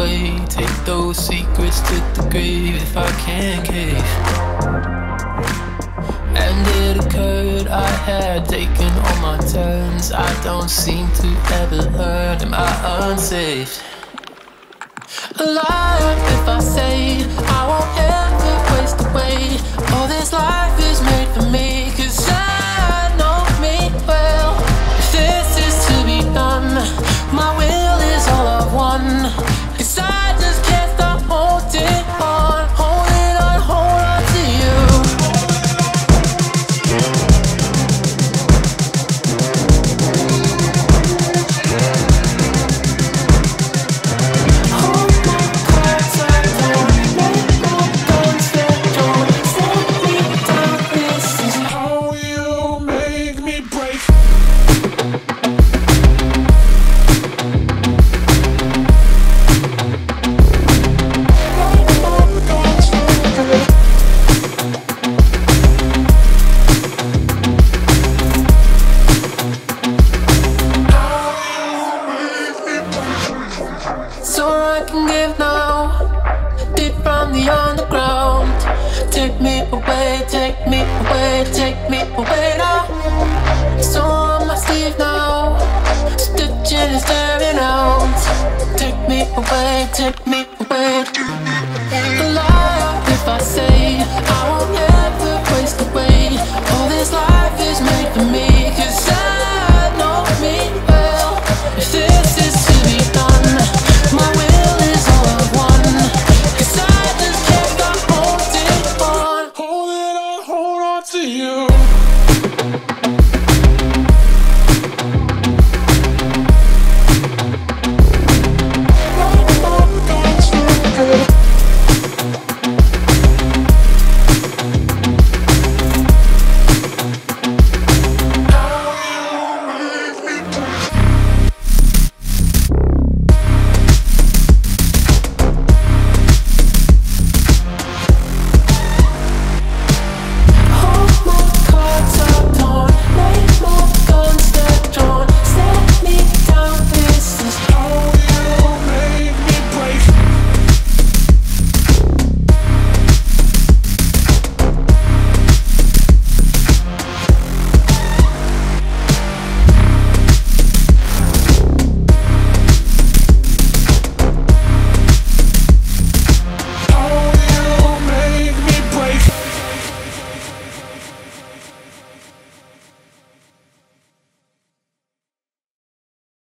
away. Take those secrets to the grave if I can't cave. And it occurred, I had taken all my turns. I don't seem to ever learn. Am I unsafe? Alive if I say I won't ever waste away. All this life is made for me, 'cause I know me well. If this is to be done, my will is all I want. 'Cause I just can't stop holding on, holding on, hold on to you. So I can give now, deep from the underground. Take me away, take me away, take me away now. So on my sleeve now, stitching and staring out. Take me away, take me away.